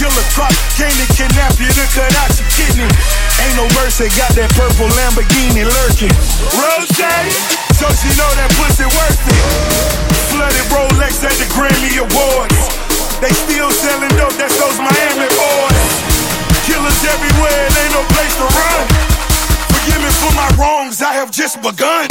Killer truck, came to kidnap you to cut out your kidney. Ain't no mercy, got that purple Lamborghini lurking. Rose, so she know that pussy worth it. Flooded Rolex at the Grammy Awards. They still selling dope, that's those Miami boys. Killers everywhere, it ain't no place to run. Forgive me for my wrongs, I have just begun.